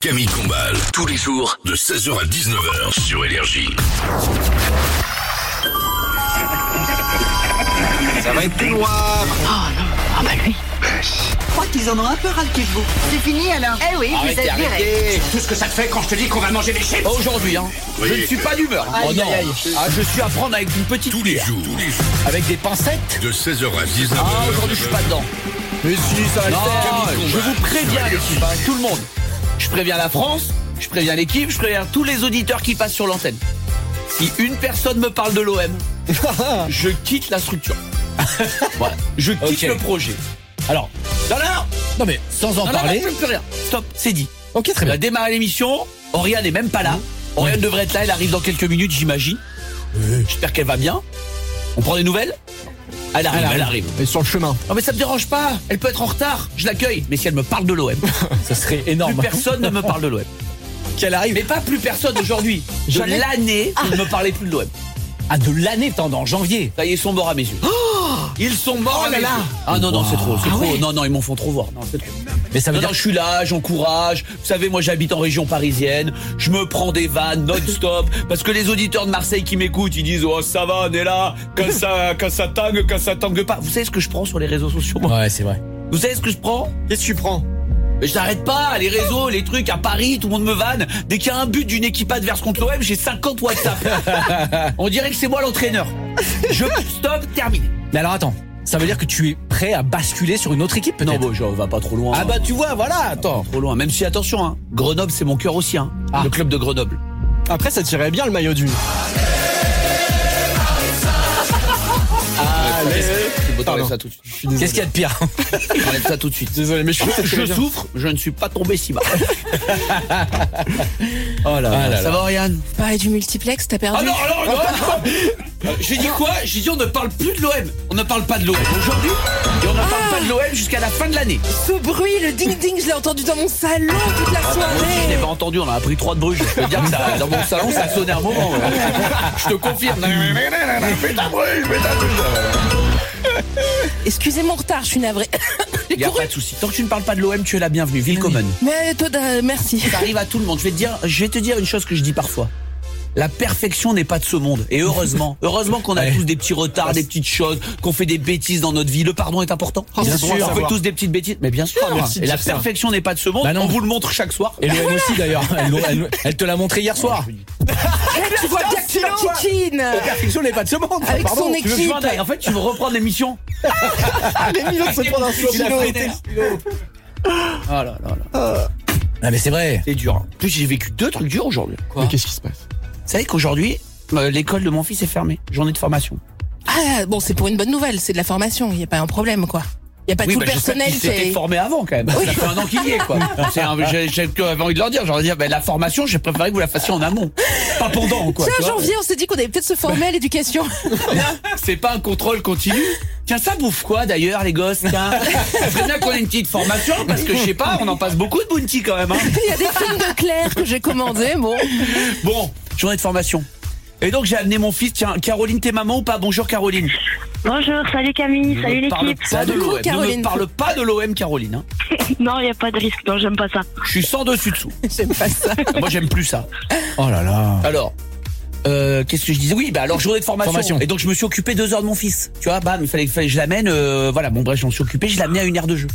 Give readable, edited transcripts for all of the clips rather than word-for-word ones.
Camille Combal, tous les jours de 16h à 19h sur Énergie. Ça va être tout noir. Oh non, ah bah lui. Je crois qu'ils en ont un peu ras le cul de vous. C'est fini alors? Eh oui, vous êtes virés. Tout ce que ça te fait quand je te dis qu'on va manger des chips. Pas aujourd'hui, hein. Oui. Je ne suis pas d'humeur. Oh non. Ah, je suis à prendre avec une petite Tous les cuillère. jours, Avec des pincettes. de 16h à 19h. Ah, aujourd'hui, je suis pas dedans. Mais si, ça va le Non, faire. je vous préviens, l'équipe, hein, tout le monde. Je préviens la France, je préviens l'équipe, je préviens tous les auditeurs qui passent sur l'antenne. Si une personne me parle de l'OM, je quitte la structure. Voilà, je quitte Ok. le projet. Alors, non mais sans en Non, parler. non, plus rien. Stop, c'est dit. Ok, très On bien. a démarré l'émission. Oriane n'est même pas là. Oriane devrait être là. Elle arrive dans quelques minutes, j'imagine. J'espère qu'elle va bien. On prend des nouvelles. Elle arrive. Et sur le chemin. Non mais ça me dérange pas. Elle peut être en retard. Je l'accueille. Mais si elle me parle de l'OM, Ça serait plus énorme. personne ne me parle de l'OM. Qu'elle arrive. Mais pas plus personne aujourd'hui. De Jamais. l'année, vous ne me parlez plus de l'OM. Ah, de l'année, en janvier. Ça y est, ils sont morts à mes yeux. Ils sont morts à mes yeux. Ah non, non, c'est trop, c'est trop. Non, non, ils m'en font trop voir. Non, c'est trop. Mais ça veut Non, dire non, je suis là, j'encourage. Vous savez, moi, j'habite en région parisienne. Je me prends des vannes non-stop. Parce que les auditeurs de Marseille qui m'écoutent, ils disent, oh, ça va, on est là. Quand ça tangue pas. Vous savez ce que je prends sur les réseaux sociaux, moi? Ouais, c'est vrai. Vous savez ce que je prends? Qu'est-ce que tu prends? Mais je n'arrête pas, les réseaux, les trucs, à Paris, tout le monde me vanne. Dès qu'il y a un but d'une équipe adverse contre l'OM, j'ai 50 WhatsApp. On dirait que c'est moi l'entraîneur. Je stop, terminé. Mais alors attends, ça veut dire que tu es prêt à basculer sur une autre équipe peut-être? Non, bon, on va pas trop loin. Ah bah tu vois, voilà, attends. Trop loin. Même si, attention, hein, Grenoble, c'est mon cœur aussi, hein. Ah. Le club de Grenoble. Après, ça tirait bien le maillot d'une. Il faut t'enlèver Pardon. ça tout de suite. Je suis désolé. Qu'est-ce qu'il y a de pire? J'enlève ça tout de suite. Désolé, mais je suis Je souffre, je ne suis pas tombé si bas. Oh là Ah là ça là. va, Oriane? Pareil du multiplex, t'as perdu? Ah non, non, non. J'ai dit quoi? J'ai dit on ne parle plus de l'OM. On ne parle pas de l'OM aujourd'hui et on ne parle pas de l'OM jusqu'à la fin de l'année. Ce bruit, le ding-ding, je l'ai entendu dans mon salon toute la Moi aussi, je l'ai soirée. pas entendu, on a appris 3 de bruges. Je peux te dire que ça, dans mon salon, ça a sonné un moment. Ouais. Je te confirme. Fais ta bruge, fais ta bruge. Excusez mon retard, je suis navrée. Il n'y a pas de souci. Tant que tu ne parles pas de l'OM, tu es la bienvenue. Willkommen. Mais toi, merci. Ça arrive à tout le monde. Je vais te dire une chose que je dis parfois. La perfection n'est pas de ce monde. Et heureusement. Heureusement qu'on a Ouais. tous des petits retards, des petites choses, qu'on fait des bêtises dans notre vie. Le pardon est important. Bien sûr. On fait tous des petites bêtises. Mais bien sûr. merci de Et la dire ça. perfection n'est pas de ce monde. Bah non. On vous le montre chaque soir. Et l'OM aussi d'ailleurs. Elle te l'a montré hier soir. Tu vois bien que tu l'enquiquines. La perfection n'est pas de ce monde. Avec Pardon. son Tu veux que je équipe. m'en aille? En fait, tu veux reprendre l'émission? les millions de se prendre un Il a stylo. freiné le stylo. Oh là là là. Ah mais c'est vrai. C'est dur. En plus, j'ai vécu 2 trucs durs aujourd'hui. Mais qu'est-ce qui se passe? Vous savez qu'aujourd'hui, l'école de mon fils est fermée. Journée de formation. Ah, bon, c'est pour une bonne nouvelle, c'est de la formation, il n'y a pas un problème, quoi. Il n'y a pas tout le j'espère personnel qu'il qui s'était est... formé avant quand même. Ça fait 1 an qu'il y est quoi. J'avais envie de leur dire, j'aurais dit la formation, j'ai préféré que vous la fassissiez en amont, pas pendant quoi. tu Tiens, vois. janvier, on s'est dit qu'on allait peut-être se former à l'éducation. C'est pas un contrôle continu. Tiens, ça bouffe quoi d'ailleurs les gosses? Tiens, ça serait bien qu'on ait une petite formation parce que je sais pas, on en passe beaucoup de bounty quand même. Hein. Il y a des films de Claire que j'ai commandés, bon. Bon, journée de formation. Et donc j'ai amené mon fils. Tiens, Caroline, t'es maman ou pas? Bonjour Caroline. Bonjour, salut Camille, salut Ne parle l'équipe. pas de Salut, l'OM. Ne Caroline. me parle pas de l'OM, Caroline. Hein. Non, il n'y a pas de risque, non, j'aime pas ça. Je suis sans dessus dessous. J'aime pas ça. Moi j'aime plus ça. Oh là là. Alors, qu'est-ce que je disais? Oui, bah alors journée de formation. Et donc je me suis occupé 2 heures de mon fils. Tu vois, bam, il fallait que je l'amène. Voilà, bon bref, je m'en suis occupé. Je l'ai amené à une aire de jeu.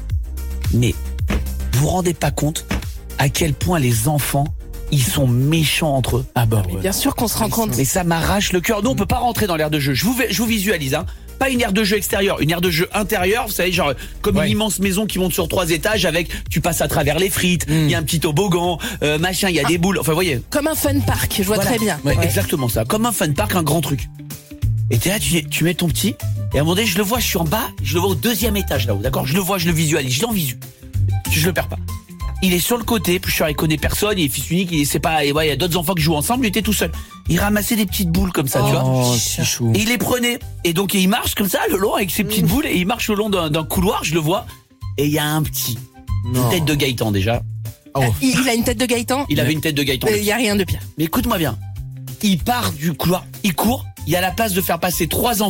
Mais vous vous rendez pas compte à quel point les enfants ils sont méchants entre eux. Ah bah ouais. Bien sûr qu'on se rend compte. Mais ça m'arrache le cœur. Nous, on peut pas rentrer dans l'aire de jeu. Je vous visualise, hein. Pas une aire de jeu extérieure, une aire de jeu intérieure. Vous savez, genre comme Ouais. une immense maison qui monte sur 3 étages avec. Tu passes à travers les frites. Il y a un petit toboggan, machin. Il y a des boules. Enfin, vous voyez. Comme un fun park, je vois Voilà. très bien. Ouais, Ouais. exactement ça. Comme un fun park, un grand truc. Et t'es là, tu mets ton petit. Et à un moment donné, je le vois, je suis en bas. Je le vois au 2e étage là-haut. D'accord. Je le vois, je le visualise. Je l'en visu. Je le perds pas. Il est sur le côté, puis je suis, il connaît personne, il est fils unique, il sait pas, et ouais, il y a d'autres enfants qui jouent ensemble, il était tout seul. Il ramassait des petites boules comme ça, tu vois. Oh, c'est chou. Et il les prenait. Et donc il marche comme ça, le long, avec ses petites boules, et il marche le long d'un couloir, je le vois. Et il y a un petit. Une tête de Gaëtan déjà. Il a une tête de Gaëtan. Il avait une tête de Gaëtan. Il n'y a rien de pire. Mais écoute-moi bien. Il part du couloir, il court, il y a la place de faire passer 3 enfants.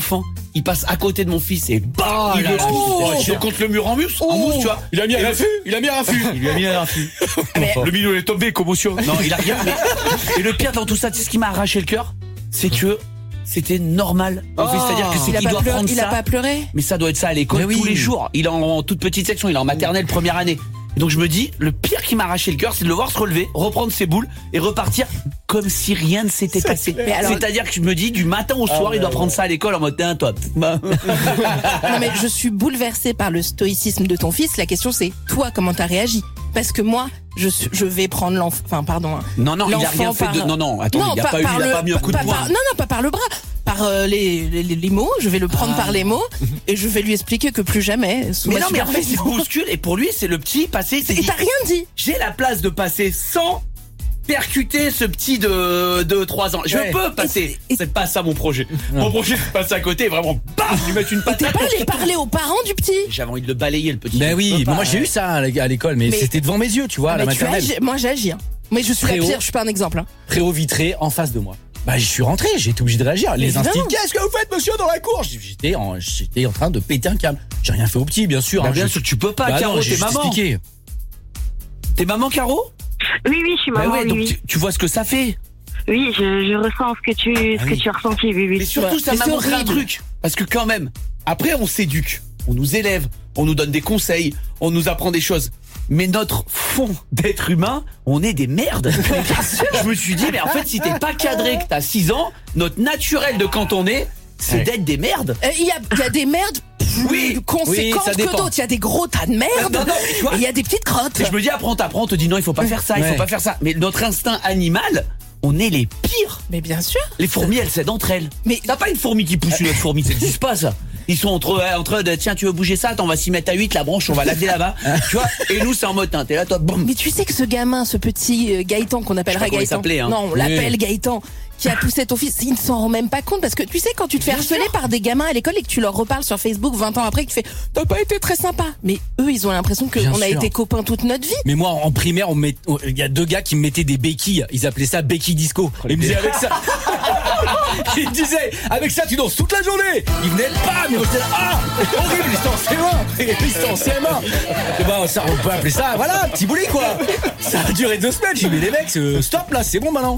il passe à côté de mon fils et bah, il le contre le mur en mousse, tu vois. Il a mis un raffut. Il lui a mis un raffut. Le milieu est tombé, commotion. Non, il a rien. Et le pire dans tout ça, tu sais ce qui m'a arraché le cœur, c'est que c'était normal. C'est-à-dire que c'est qu'il doit prendre ça. Il a pas pleuré. Mais ça doit être ça à l'école tous les jours. Il est en toute petite section, il est en maternelle première année. Et donc je me dis, le pire qui m'a arraché le cœur, c'est de le voir se relever, reprendre ses boules et repartir comme si rien ne s'était passé. C'est-à-dire que je me dis, du matin au soir, il doit prendre ça à l'école en mode toi. Non mais je suis bouleversée par le stoïcisme de ton fils. La question c'est, toi, comment t'as réagi? Parce que moi, je vais prendre l'enfant. Enfin, pardon. Non, il a rien fait de. Non, attends, il a pas mis un coup de poing. Non, pas par le bras. Par les mots, je vais le prendre par les mots et je vais lui expliquer que plus jamais. Mais non, mais en fait, il se bouscule et pour lui, c'est le petit passé. Et t'as rien dit. J'ai la place de passer sans percuter ce petit de 3 ans. Je peux passer. C'est pas ça mon projet. Mon projet, c'est de passer à côté et vraiment, bam, lui mettre une patate. T'es pas allé parler aux parents du petit? J'avais envie de le balayer, le petit. Ben oui, moi j'ai eu ça à l'école, mais c'était devant mes yeux, tu vois, à la maternelle. Moi j'ai agi. Mais je suis la pire, je suis pas un exemple. Préau vitré en face de moi. Bah, je suis rentré, j'ai été obligé de réagir. Les instits, qu'est-ce que vous faites, monsieur, dans la cour? J'étais en train de péter un câble. J'ai rien fait au petit, bien sûr. Bien sûr, tu peux pas, Caro, t'es maman. T'es maman, Caro? Oui, je suis maman. Donc tu vois ce que ça fait. Oui, je ressens ce que tu as ressenti, oui. Mais surtout, ça m'a montré un truc. Parce que quand même, après, on s'éduque, on nous élève, on nous donne des conseils, on nous apprend des choses. Mais notre fond d'être humain, on est des merdes. Je me suis dit, mais en fait, si t'es pas cadré, que t'as 6 ans, notre naturel de quand on est, c'est d'être des merdes. Il y a des merdes plus conséquentes que d'autres. Il y a des gros tas de merde. Et il y a des petites crottes. Et je me dis, après on t'apprend, on te dit non, il faut pas faire ça, il faut pas faire ça. Mais notre instinct animal, on est les pires. Mais bien sûr. Les fourmis, elles s'aident entre elles. Mais t'as pas une fourmi qui pousse une autre fourmi, ça n'existe pas ça. Ils sont entre eux, tiens, tu veux bouger ça? Attends, on va s'y mettre à 8, la branche, on va laver là-bas. Tu vois? Et nous, c'est en mode, t'es là, toi, boum. Mais tu sais que ce gamin, ce petit Gaëtan qu'on appellera Gaëtan. Non, on l'appelle Gaëtan. Qui a poussé ton fils, il ne s'en rend même pas compte parce que tu sais quand tu te fais harceler par des gamins à l'école et que tu leur reparles sur Facebook 20 ans après que tu fais t'as pas été très sympa, mais eux ils ont l'impression qu'on a été copains toute notre vie. Mais moi en primaire il y a 2 gars qui me mettaient des béquilles, ils appelaient ça béquille disco. Ils me disaient avec ça ils me disaient avec ça tu danses toute la journée. Ils venaient pas, mais moi j'étais là horrible, j'étais en CM1. Et bah ça on peut appeler ça voilà un petit bully quoi. Ça a duré 2 semaines, j'ai dit mais les mecs stop là, c'est bon maintenant.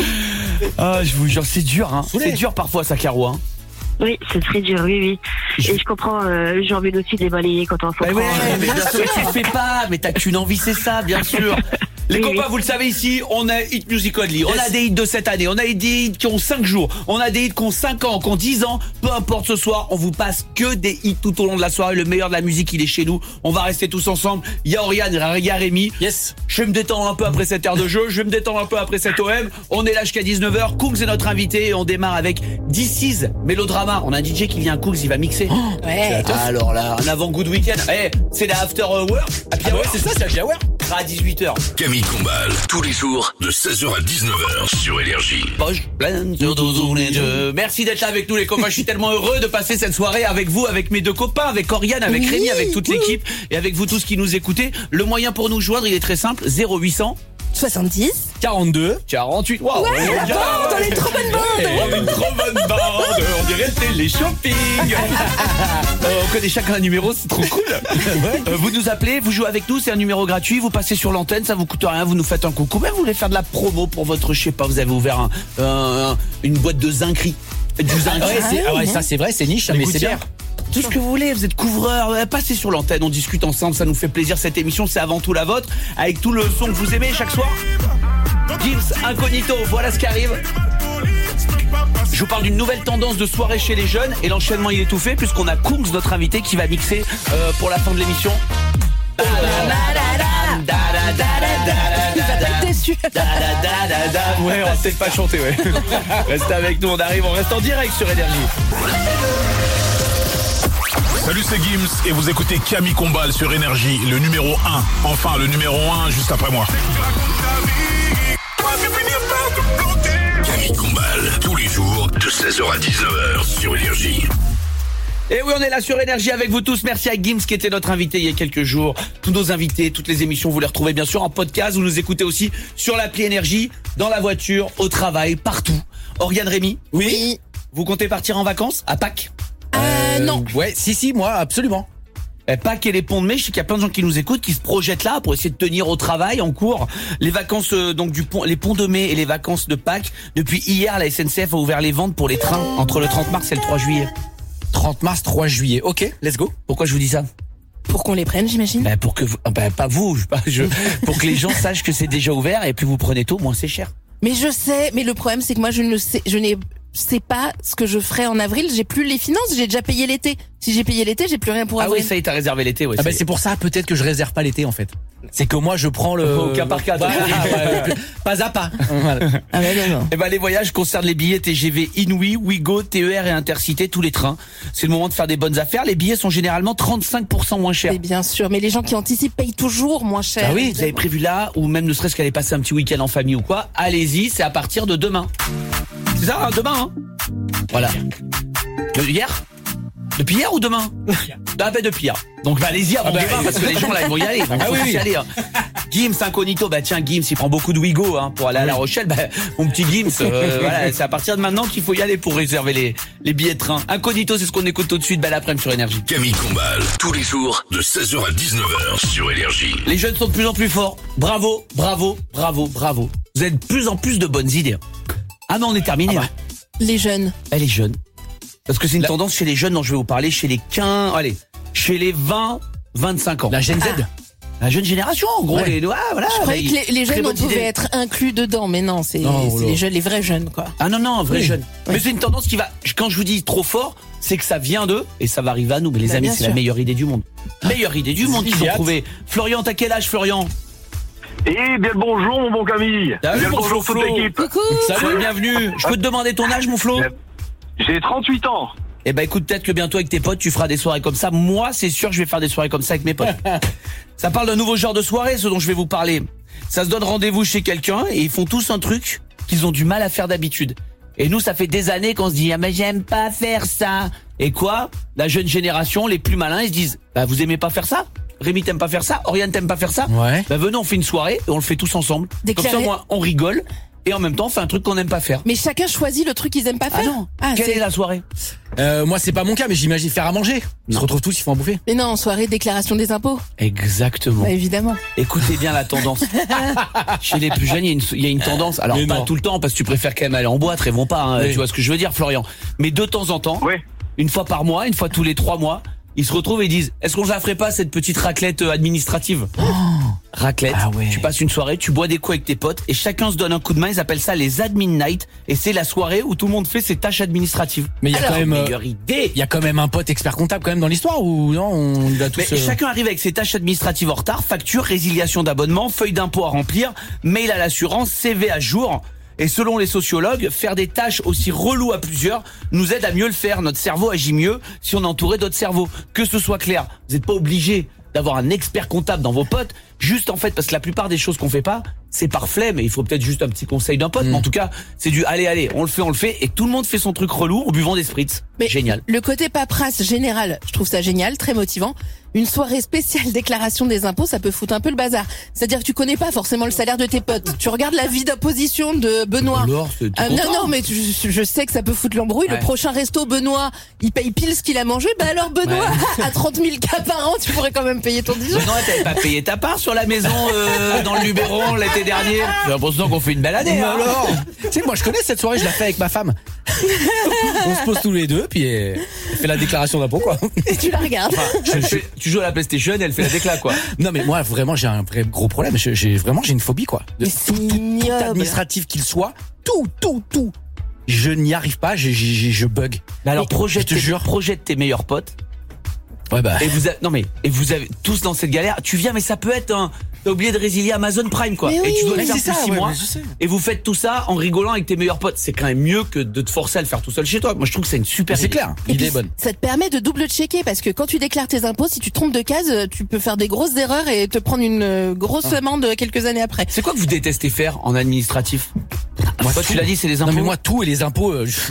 Ah, je vous jure, c'est dur, hein. C'est dur parfois, ça, Caro, hein. Oui, c'est très dur, oui. Et je comprends, j'ai envie aussi de les balayer quand on s'en prend. Mais bien sûr, tu le fais pas, mais t'as qu'une envie, c'est ça, bien sûr. Les copains, vous le savez ici, on a Hit Music Only. On a des hits de cette année, on a des hits qui ont 5 jours, on a des hits qui ont 5 ans, qui ont 10 ans. Peu importe ce soir, on vous passe que des hits tout au long de la soirée. Le meilleur de la musique, il est chez nous. On va rester tous ensemble. Il y a Oriane, il y a Rémi. Yes. Je vais me détendre un peu après cette heure de jeu. Je vais me détendre un peu après cette OM. On est là jusqu'à 19h. Cooks est notre invité et on démarre avec This Is Mélodrama. On a un DJ qui vient, Cooks, il va mixer. Ouais. Alors là, un avant good week-end. C'est la after work. C'est ça, c'est la hour. À 18h. Camille Combal, tous les jours de 16h à 19h sur Énergie. Poche pleine sur 12. Merci d'être là avec nous les copains. Je suis tellement heureux de passer cette soirée avec vous, avec mes 2 copains, avec Oriane, avec Rémi, avec toute l'équipe et avec vous tous qui nous écoutez. Le moyen pour nous joindre, il est très simple, 0800 70 42 48. Waouh, on est une trop bonne bande. Une trop bonne bande. On dirait télé-shopping. On connaît chacun un numéro, c'est trop cool. Vous nous appelez, vous jouez avec nous, c'est un numéro gratuit. Vous passez sur l'antenne, ça vous coûte rien. Vous nous faites un coucou. Même vous voulez faire de la promo pour votre, je sais pas, vous avez ouvert une boîte de zinquerie. Ça c'est vrai, c'est niche, mais c'est bien. Tout ce que vous voulez, vous êtes couvreur, passez sur l'antenne, on discute ensemble, ça nous fait plaisir. Cette émission, c'est avant tout la vôtre, avec tout le son que vous aimez chaque soir. Gims Incognito, voilà ce qui arrive. Je vous parle d'une nouvelle tendance de soirée chez les jeunes et l'enchaînement il est tout fait puisqu'on a Kungs, notre invité, qui va mixer pour la fin de l'émission. Ouais, on va peut-être pas chanter, ouais. Restez avec nous, on arrive, on reste en direct sur Énergie. Salut, c'est Gims et vous écoutez Camille Combal sur Énergie, le numéro 1. Enfin, le numéro 1 juste après moi. Camille Combal, tous les jours de 16h à 19h sur Énergie. Et oui, on est là sur Énergie avec vous tous. Merci à Gims qui était notre invité il y a quelques jours. Tous nos invités, toutes les émissions, vous les retrouvez bien sûr en podcast. Vous nous écoutez aussi sur l'appli Énergie, dans la voiture, au travail, partout. Oriane, Rémi. Oui. Vous comptez partir en vacances à Pâques? Non. Ouais, si, moi, absolument. Pas qu'elle est pont de mai, je sais qu'il y a plein de gens qui nous écoutent, qui se projettent là pour essayer de tenir au travail en cours. Les vacances donc du pont, les ponts de mai et les vacances de Pâques. Depuis hier, la SNCF a ouvert les ventes pour les trains entre le 30 mars et le 3 juillet. 30 mars, 3 juillet. Ok, let's go. Pourquoi je vous dis ça? Pour qu'on les prenne, j'imagine. Pour que pas vous, pour que les gens sachent que c'est déjà ouvert et plus vous prenez tôt, moins c'est cher. Mais je sais, mais le problème c'est que moi je n'ai pas ce que je ferai en avril, j'ai plus les finances, j'ai déjà payé l'été. Si j'ai payé l'été, j'ai plus rien pour avril. Ah oui, ça y est, t'as réservé l'été, ouais. C'est pour ça peut-être que je réserve pas l'été en fait. C'est que moi je prends le au cas par cas. Pas à pas. Voilà. Ah ouais, non. Et les voyages concernent les billets TGV Inouï, Ouigo, TER et Intercité, tous les trains. C'est le moment de faire des bonnes affaires. Les billets sont généralement 35% moins chers. Mais bien sûr, mais les gens qui anticipent payent toujours moins cher. Ah oui, vous avez prévu là, ou même ne serait-ce qu'aller passer un petit week-end en famille ou quoi, allez-y, c'est à partir de demain. C'est ça, demain, hein. Voilà. Hier? Depuis hier ou demain? Depuis hier. Donc allez-y avant demain parce que les gens là ils vont y aller. Donc faut y aller. Hein. Gims Incognito, tiens Gims il prend beaucoup de Ouigo pour aller à La Rochelle. Mon petit Gims, voilà, c'est à partir de maintenant qu'il faut y aller pour réserver les billets de train. Incognito, c'est ce qu'on écoute tout de suite. Belle après-midi sur Énergie. Camille Combal, tous les jours de 16h à 19h sur Énergie. Les jeunes sont de plus en plus forts. Bravo. Vous avez de plus en plus de bonnes idées. Ah non, on est terminé. Les jeunes. Les jeunes. Parce que c'est une tendance chez les jeunes dont je vais vous parler, chez les 20-25 ans. La Gen Z. La jeune génération, en gros. Ouais. Je croyais que les jeunes, on pouvait être inclus dedans, mais non, c'est les jeunes, les vrais jeunes, quoi. Ah non, vrais jeunes. Ouais. Mais c'est une tendance qui va, quand je vous dis trop fort, c'est que ça vient d'eux, et ça va arriver à nous. Mais les amis, c'est la meilleure idée du monde. Meilleure idée du monde qu'ils ont trouvé. Florian, t'as quel âge, Florian? Eh bien bonjour mon bon Camille. Bonjour toute l'équipe. Coucou. Salut, bienvenue. Je peux te demander ton âge, mon Flo? J'ai 38 ans. Eh écoute, peut-être que bientôt avec tes potes, tu feras des soirées comme ça. Moi, c'est sûr, je vais faire des soirées comme ça avec mes potes. Ça parle d'un nouveau genre de soirée, ce dont je vais vous parler. Ça se donne rendez-vous chez quelqu'un et ils font tous un truc qu'ils ont du mal à faire d'habitude. Et nous, ça fait des années qu'on se dit, mais j'aime pas faire ça. Et quoi? La jeune génération, les plus malins, ils se disent, vous aimez pas faire ça? Rémi, t'aimes pas faire ça? Oriane, t'aimes pas faire ça? Ouais. Venez, on fait une soirée et on le fait tous ensemble. Comme ça, moi, on rigole. Et en même temps, on fait un truc qu'on n'aime pas faire. Mais chacun choisit le truc qu'ils aiment pas faire. Ah non. Quelle est la soirée? Moi, c'est pas mon cas, mais j'imagine faire à manger. Ils se retrouvent tous, ils font à bouffer. Mais non, en soirée déclaration des impôts. Exactement. Évidemment. Écoutez bien la tendance. Chez les plus jeunes, il y a une tendance. Alors pas tout le temps, parce que tu préfères quand même aller en boîte, rêvons pas. Hein, oui. Tu vois ce que je veux dire, Florian. Mais de temps en temps, une fois par mois, une fois tous les 3 mois, ils se retrouvent et disent, est-ce qu'on ne la ferait pas cette petite raclette administrative? Raclette, tu passes une soirée, tu bois des coups avec tes potes et chacun se donne un coup de main, ils appellent ça les admin night et c'est la soirée où tout le monde fait ses tâches administratives. Mais il y a quand même meilleure idée. Il y a quand même un pote expert comptable quand même dans l'histoire ou non, on va tous chacun arrive avec ses tâches administratives en retard, facture, résiliation d'abonnement, feuille d'impôt à remplir, mail à l'assurance, CV à jour. Et selon les sociologues, faire des tâches aussi reloues à plusieurs nous aide à mieux le faire. Notre cerveau agit mieux si on est entouré d'autres cerveaux. Que ce soit clair, vous n'êtes pas obligé d'avoir un expert comptable dans vos potes, juste en fait parce que la plupart des choses qu'on fait pas, c'est par flemme et il faut peut-être juste un petit conseil d'un pote, mais en tout cas, c'est du allez, on le fait et tout le monde fait son truc relou en buvant des spritz. Mais génial. Le côté paperasse général, je trouve ça génial, très motivant. Une soirée spéciale déclaration des impôts, ça peut foutre un peu le bazar. C'est-à-dire que tu connais pas forcément le salaire de tes potes. Tu regardes la vie d'imposition de Benoît. Alors, non, mais je sais que ça peut foutre l'embrouille. Le prochain resto, Benoît, il paye pile ce qu'il a mangé. Alors Benoît, à 30 000 cas par an, tu pourrais quand même payer ton 10 jours. Benoît, t'avais pas payé ta part sur la maison dans le Luberon l'été dernier. J'ai l'impression qu'on fait une belle année. Alors, tu sais, moi je connais cette soirée, je la fais avec ma femme. On se pose tous les deux, puis elle fait la déclaration d'impôt, quoi. Et tu la regardes. Tu joues à la PlayStation, elle fait la décla, quoi. Non, mais moi, vraiment, j'ai un vrai gros problème. J'ai une phobie, quoi. De tout administratif qu'il soit, tout. Je n'y arrive pas, je bug. Mais alors, projette tes meilleurs potes. Ouais, Et vous avez tous dans cette galère. Tu viens, mais ça peut être t'as oublié de résilier Amazon Prime, quoi. Et tu dois le faire pour 6 mois. Et vous faites tout ça en rigolant avec tes meilleurs potes. C'est quand même mieux que de te forcer à le faire tout seul chez toi. Moi, je trouve que c'est une super. C'est clair. L'idée est bonne. Ça te permet de double checker parce que quand tu déclares tes impôts, si tu te trompes de case, tu peux faire des grosses erreurs et te prendre une grosse amende quelques années après. C'est quoi que vous détestez faire en administratif? Moi, toi, tu l'as dit, c'est les impôts. Non, mais moi, tout et les impôts,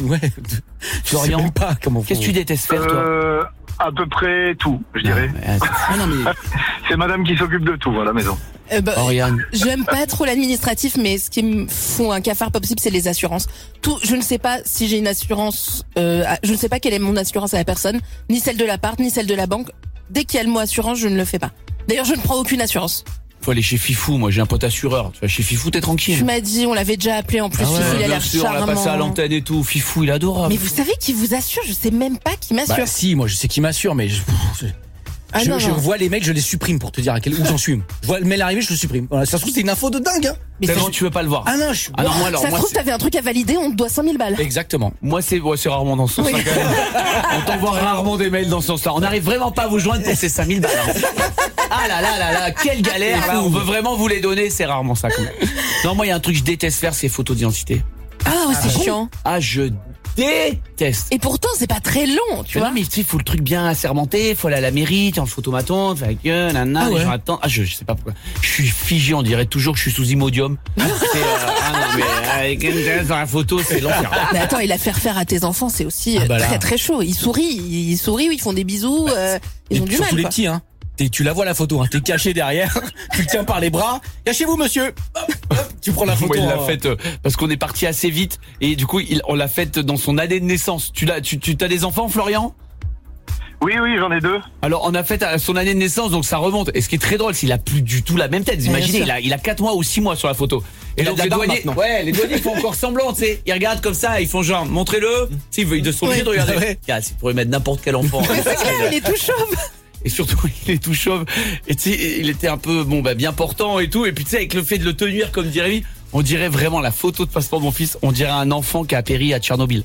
Florian, je sais même pas comment. Qu'est-ce que tu détestes faire, toi? À peu près tout, je dirais. Non, mais C'est madame qui s'occupe de tout à la maison. Oriane. J'aime pas trop l'administratif, mais ce qui me fout un cafard pas possible, c'est les assurances. Je ne sais pas si j'ai une assurance, je ne sais pas quelle est mon assurance à la personne, ni celle de l'appart, ni celle de la banque. Dès qu'il y a le mot assurance, je ne le fais pas. D'ailleurs, je ne prends aucune assurance. Faut aller chez Fifou, moi j'ai un pote assureur. Tu vas chez Fifou, t'es tranquille. Tu m'as dit, on l'avait déjà appelé en plus. Fifou, il a l'air charmant. On l'a passé à l'antenne et tout. Fifou, il est adorable. Mais vous savez qui vous assure? Je sais même pas qui m'assure. Bah si, moi je sais qui m'assure, mais je vois les mecs, je les supprime pour te dire où j'en suis. Je vois le mail arriver, je le supprime. Voilà, ça se trouve c'est une info de dingue. Hein. Mais tellement tu veux pas le voir. Ah non, ça se trouve t'avais un truc à valider, on te doit 5000 balles. Exactement. Moi c'est rarement dans ce sens-là. On t'envoie rarement des mails dans ce sens-là. On n'arrive vraiment pas à vous joindre pour ces 5000 balles. Hein. Ah là, quelle galère. On veut vraiment vous les donner, c'est rarement ça quand même. Non, moi il y a un truc que je déteste faire, c'est photos d'identité. Ah ouais, c'est chiant. Ah, je déteste. Et pourtant, c'est pas très long, tu vois. Non, mais tu sais, faut le truc bien assermenté, faut aller à la mairie, tu as le photomaton, tu fais nanana, les gens attendent. Ah, je sais pas pourquoi. Je suis figé, on dirait toujours que je suis sous Imodium. Non, mais avec une dans la photo, c'est l'enfer. Mais attends, et la faire à tes enfants, c'est aussi très très chaud. Ils sourient, ils font des bisous, ils ont du mal. Surtout les petits, hein. Tu la vois la photo, hein. T'es caché derrière, tu le tiens par les bras. Cachez-vous, monsieur. Hop, tu prends la photo. Moi, il l'a faite parce qu'on est parti assez vite et du coup, on l'a faite dans son année de naissance. Tu t'as des enfants, Florian? Oui, j'en ai 2. Alors, on a fait à son année de naissance, donc ça remonte. Et ce qui est très drôle, c'est qu'il a plus du tout la même tête. Vous imaginez, il a 4 mois ou 6 mois sur la photo. Et donc les douaniers, les douaniers font encore semblant, tu sais. Ils regardent comme ça, ils font genre, montrez-le. Tu sais, ils sont obligés de regarder. C'est pour y mettre n'importe quel enfant. Mais c'est clair, il est tout chauve. Et surtout, il est tout chauve. Et tu sais, il était un peu, bien portant et tout. Et puis tu sais, avec le fait de le tenir comme Jérémy, on dirait vraiment la photo de passeport de mon fils. On dirait un enfant qui a péri à Tchernobyl.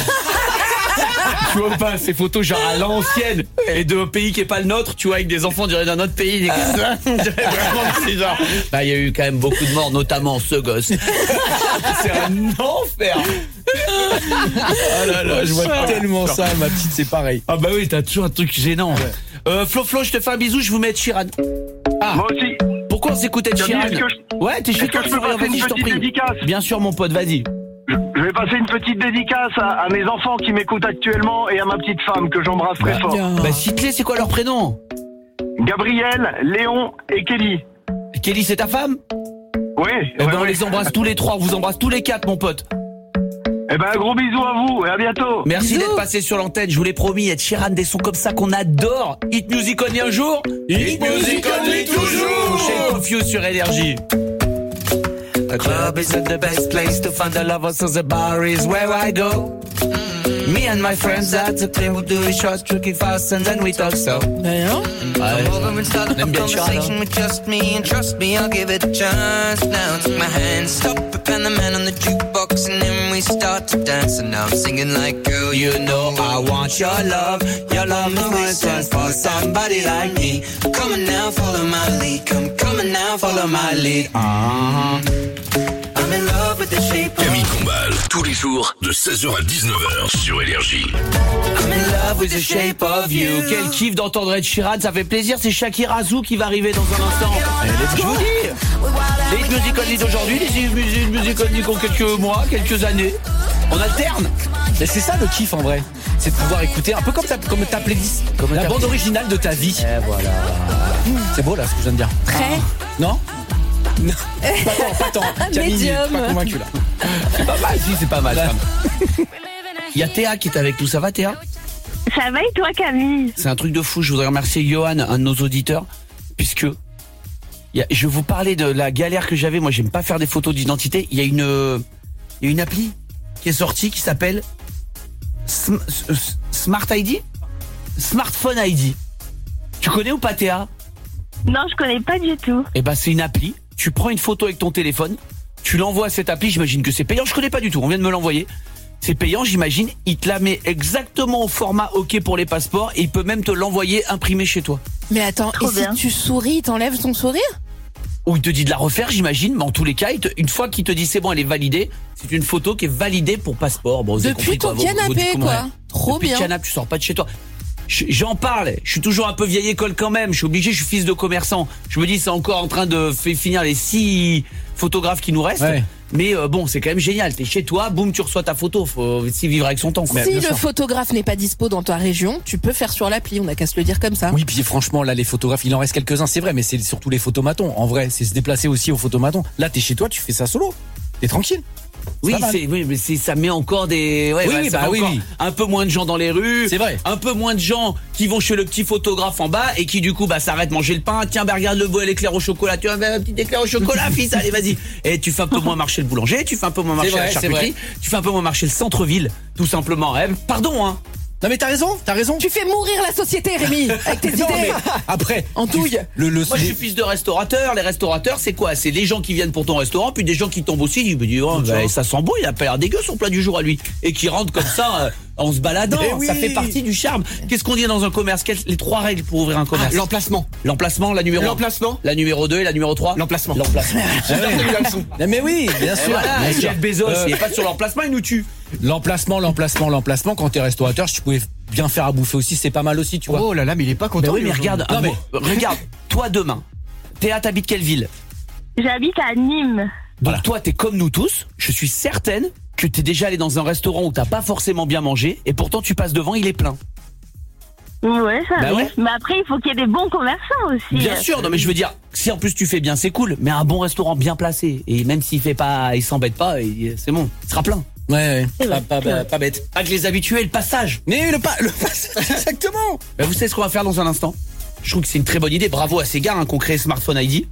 Tu vois pas ces photos genre à l'ancienne et d'un pays qui est pas le nôtre, tu vois, avec des enfants d'un autre pays. C'est genre, il y a eu quand même beaucoup de morts, notamment ce gosse. C'est un enfer. Ah là, je vois tellement ça, ma petite, c'est pareil. Ah bah oui, t'as toujours un truc gênant. Flo, je te fais un bisou, je vous mets Ed Sheeran. Ah. Moi aussi. Pourquoi on s'écoute Ed Sheeran? Ouais, t'es chez toi, vas-y, je t'en prie. Dédicace. Bien sûr, mon pote, vas-y. Je vais passer une petite dédicace à mes enfants qui m'écoutent actuellement et à ma petite femme que j'embrasse très fort. Bah, cite-les, c'est quoi leur prénom? Gabriel, Léon et Kelly. Kelly, c'est ta femme? Oui. On les embrasse tous les 3, on vous embrasse tous les 4, mon pote. Eh ben, un gros bisou à vous et à bientôt. Merci d'être passé sur l'antenne, je vous l'ai promis. Ed Sheeran, des sons comme ça qu'on adore. Hit Music Only un jour, Hit Music Only toujours. Shape of You sur Énergie. The club isn't the best place to find the lovers, so the bar is where I go. Me and my friends at the club, we'll do a short, tricky fast, and then we talk so. Come over and start up a conversation with just me, and trust me, I'll give it a chance. Now take my hand, stop it, and the man on the jukebox, and then we start to dance. And now I'm singing like, girl, you know I want your love. Your love is my chance for somebody like me. Come on now, follow my lead. Come on now, follow my lead. I'm in love with the shape of Camille Combal, tous les jours de 16h à 19h sur Énergie. I'm in love with the shape of you. Quel kiff d'entendre Ed Sheeran, ça fait plaisir. C'est Shakira Azou qui va arriver dans un instant. Je vous dis, les Hit Music Only d'aujourd'hui, les Hit Music Only qui ont quelques mois, quelques années. On alterne. Mais c'est ça le kiff en vrai. C'est de pouvoir écouter un peu comme ta playlist, comme la bande originale de ta vie. Et voilà. C'est beau là ce que je viens de dire. Très. Non? Non. Pas tant. Camille, Médium. pas convaincu là. C'est pas mal, si, c'est pas mal. Il y a Théa qui est avec nous, ça va Théa? Ça va et toi, Camille? C'est un truc de fou, je voudrais remercier Johan, un de nos auditeurs, puisque je vous parlais de la galère que j'avais, moi j'aime pas faire des photos d'identité, il y a une appli qui est sortie qui s'appelle Smart ID? Smartphone ID. Tu connais ou pas Théa? Non, je connais pas du tout. Eh ben c'est une appli, tu prends une photo avec ton téléphone, tu l'envoies à cette appli, j'imagine que c'est payant, je connais pas du tout, on vient de me l'envoyer. C'est payant, j'imagine, il te la met exactement au format OK pour les passeports et il peut même te l'envoyer imprimé chez toi. Mais attends, Trop et bien. si tu souris, il t'enlève ton sourire? Ou il te dit de la refaire, j'imagine, mais en tous les cas, une fois qu'il te dit c'est bon, elle est validée, c'est une photo qui est validée pour passeport. Bon, vous avez Depuis compris, ton quoi, canapé, quoi. Trop Depuis bien. le canapé, tu sors pas de chez toi. J'en parle, je suis toujours un peu vieille école quand même, je suis obligé, je suis fils de commerçant. Je me dis c'est encore en train de finir les 6 photographes qui nous restent. Ouais. Mais bon, c'est quand même génial. T'es chez toi, boum, tu reçois ta photo. Faut aussi vivre avec son temps. Quoi. Si le photographe n'est pas dispo dans ta région, tu peux faire sur l'appli. On a qu'à se le dire comme ça. Oui, puis franchement, là, les photographes, il en reste quelques-uns, c'est vrai, mais c'est surtout les photomatons. En vrai, c'est se déplacer aussi au photomaton. Là, t'es chez toi, tu fais ça solo. T'es tranquille. Oui, mais ça met encore des, un peu moins de gens dans les rues. C'est vrai. Un peu moins de gens qui vont chez le petit photographe en bas et qui du coup s'arrêtent manger le pain. Tiens, regarde le bol éclair au chocolat. Tu as un petit éclair au chocolat, fils. Allez, vas-y. Et tu fais un peu moins marcher le boulanger. Tu fais un peu moins marcher la charcuterie. Tu fais un peu moins marcher le centre-ville, tout simplement. Pardon, hein. Non mais t'as raison. Tu fais mourir la société, Rémi, avec tes idées. Mais après, en touille. Moi, je suis fils de restaurateur. Les restaurateurs, c'est quoi? C'est les gens qui viennent pour ton restaurant, puis des gens qui tombent aussi. Ils me disent, ça sent bon, il a pas l'air dégueu son plat du jour à lui, et qui rentrent comme ça en se baladant. Ça fait partie du charme. Qu'est-ce qu'on dit dans un commerce? Les 3 règles pour ouvrir un commerce? L'emplacement, la numéro 1. La numéro 2 et la numéro 3. L'emplacement. Mais oui, bien sûr. Voilà, Jeff Bezos, il est pas sur l'emplacement, il nous tue. L'emplacement. Quand t'es restaurateur, si tu pouvais bien faire à bouffer aussi, c'est pas mal aussi, tu vois. Oh là là, mais il est pas content. Mais regarde, regarde, toi demain, Théa, t'habites quelle ville? J'habite à Nîmes. Donc toi, t'es comme nous tous. Je suis certaine que t'es déjà allé dans un restaurant où t'as pas forcément bien mangé, et pourtant tu passes devant, il est plein. Ouais, ça arrive. Mais après, il faut qu'il y ait des bons commerçants aussi. Bien sûr, non mais je veux dire, si en plus tu fais bien, c'est cool. Mais un bon restaurant bien placé, et même s'il fait pas, il s'embête pas, c'est bon, il sera plein. Ouais. Pas bête. Pas que les habitués, le passage. Mais le passage, exactement. Vous savez ce qu'on va faire dans un instant? Je trouve que c'est une très bonne idée. Bravo à ces gars qui ont créé Smartphone ID.